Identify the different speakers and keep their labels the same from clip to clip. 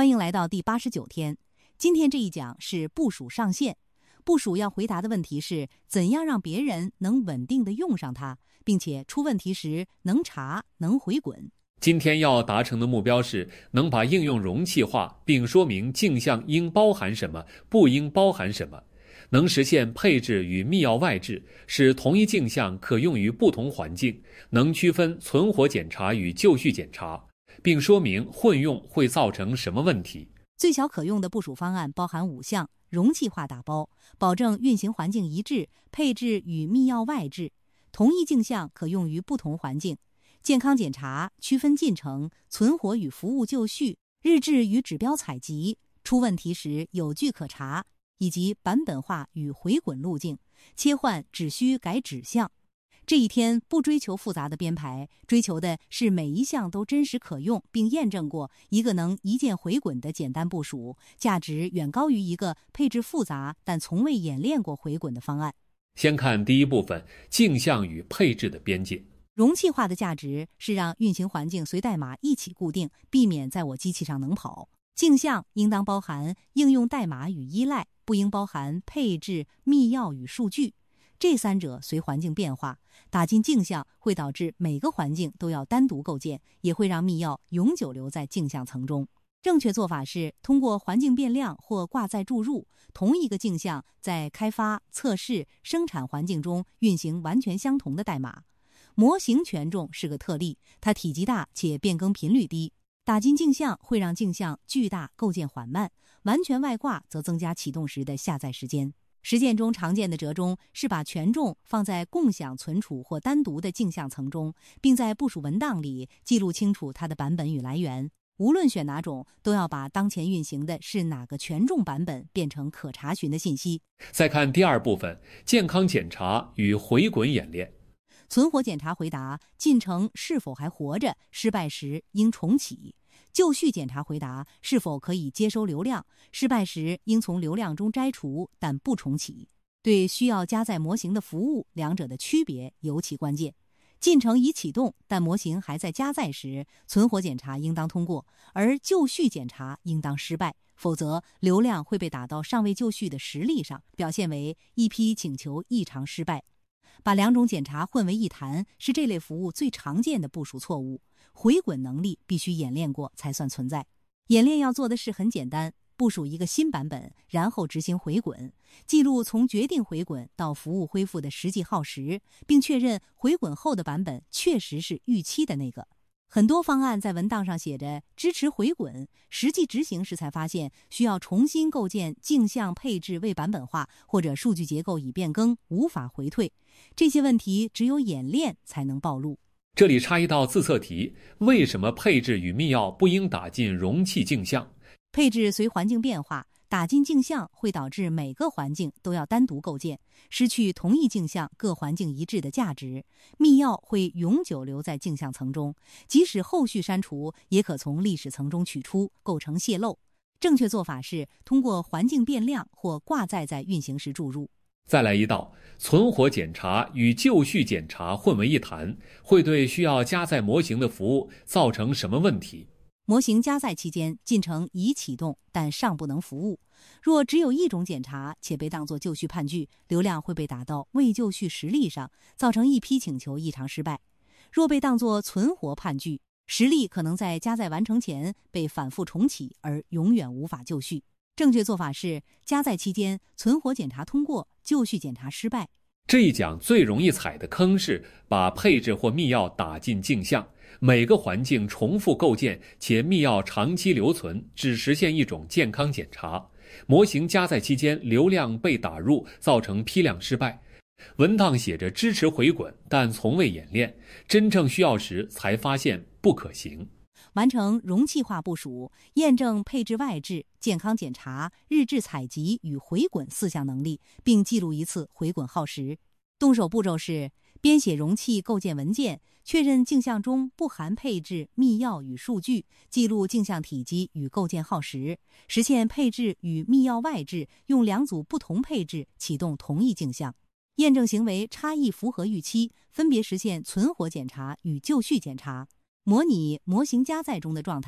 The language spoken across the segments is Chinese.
Speaker 1: 欢迎来到第89天。今天这一讲是部署上线。部署要回答的问题是怎样让别人能稳定地用上它，并且出问题时能查能回滚。
Speaker 2: 今天要达成的目标是能把应用容器化，并说明镜像应包含什么，不应包含什么。能实现配置与密钥外置，使同一镜像可用于不同环境，能区分存活检查与就绪检查，并说明混用会造成什么问题。
Speaker 1: 最小可用的部署方案包含5项：容器化打包，保证运行环境一致，配置与密钥外置，同一镜像可用于不同环境，健康检查，区分进程，存活与服务就绪，日志与指标采集，出问题时有据可查，以及版本化与回滚路径，切换只需改指向。这一天不追求复杂的编排，追求的是每一项都真实可用并验证过，一个能一键回滚的简单部署，价值远高于一个配置复杂但从未演练过回滚的方案。
Speaker 2: 先看第一部分，镜像与配置的边界。
Speaker 1: 容器化的价值是让运行环境随代码一起固定，避免在我机器上能跑。镜像应当包含应用代码与依赖，不应包含配置、密钥与数据。这三者随环境变化，打进镜像会导致每个环境都要单独构建，也会让密钥永久留在镜像层中。正确做法是通过环境变量或挂载注入，同一个镜像在开发、测试、生产环境中运行完全相同的代码。模型权重是个特例，它体积大且变更频率低。打进镜像会让镜像巨大，构建缓慢，完全外挂则增加启动时的下载时间。实践中常见的折中是把权重放在共享存储或单独的镜像层中，并在部署文档里记录清楚它的版本与来源。无论选哪种，都要把当前运行的是哪个权重版本变成可查询的信息。
Speaker 2: 再看第二部分，健康检查与回滚演练。
Speaker 1: 存活检查回答进程是否还活着，失败时应重启。就绪检查回答是否可以接收流量，失败时应从流量中摘除，但不重启。对需要加载模型的服务，两者的区别尤其关键。进程已启动，但模型还在加载时，存活检查应当通过，而就绪检查应当失败，否则流量会被打到尚未就绪的实例上，表现为一批请求异常失败。把两种检查混为一谈是这类服务最常见的部署错误。回滚能力必须演练过才算存在。演练要做的事很简单，部署一个新版本，然后执行回滚，记录从决定回滚到服务恢复的实际耗时，并确认回滚后的版本确实是预期的那个。很多方案在文档上写着支持回滚，实际执行时才发现需要重新构建镜像配置未版本化，或者数据结构已变更，无法回退。这些问题只有演练才能暴露。
Speaker 2: 这里插一道自测题，为什么配置与密钥不应打进容器镜像？
Speaker 1: 配置随环境变化，打进镜像会导致每个环境都要单独构建，失去同一镜像各环境一致的价值。密钥会永久留在镜像层中，即使后续删除，也可从历史层中取出，构成泄露。正确做法是通过环境变量或挂载在运行时注入。
Speaker 2: 再来一道，存活检查与就绪检查混为一谈，会对需要加载模型的服务造成什么问题？
Speaker 1: 模型加载期间，进程已启动，但尚不能服务。若只有一种检查且被当作就绪判据，流量会被打到未就绪实例上，造成一批请求异常失败。若被当作存活判据，实例可能在加载完成前被反复重启，而永远无法就绪。正确做法是加载期间存活检查通过，就绪检查失败。
Speaker 2: 这一讲最容易踩的坑是把配置或密钥打进镜像，每个环境重复构建且密钥长期留存，只实现一种健康检查。模型加载期间流量被打入，造成批量失败。文档写着支持回滚，但从未演练，真正需要时才发现不可行。
Speaker 1: 完成容器化部署，验证配置外置、健康检查、日志采集与回滚4项能力，并记录一次回滚耗时。动手步骤是编写容器构建文件，确认镜像中不含配置、密钥与数据，记录镜像体积与构建耗时，实现配置与密钥外置，用2组不同配置启动同一镜像。验证行为差异符合预期，分别实现存活检查与就绪检查。模拟模型加载中的状态，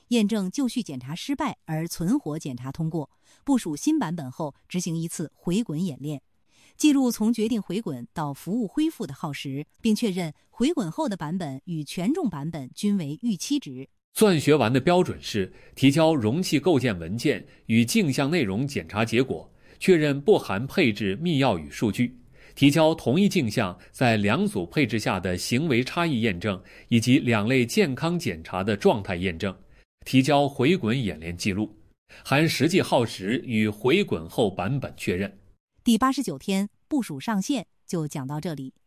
Speaker 1: 验证就绪检查失败而存活检查通过，部署新版本后执行一次回滚演练，记录从决定回滚到服务恢复的耗时，并确认回滚后的版本与权重版本均为预期值。
Speaker 2: 钻学完的标准是提交容器构建文件与镜像内容检查结果，确认不含配置密钥与数据，提交同一镜像在2组配置下的行为差异验证以及2类健康检查的状态验证，提交回滚演练记录，含实际耗时与回滚后版本确认。
Speaker 1: 第89天部署上线就讲到这里。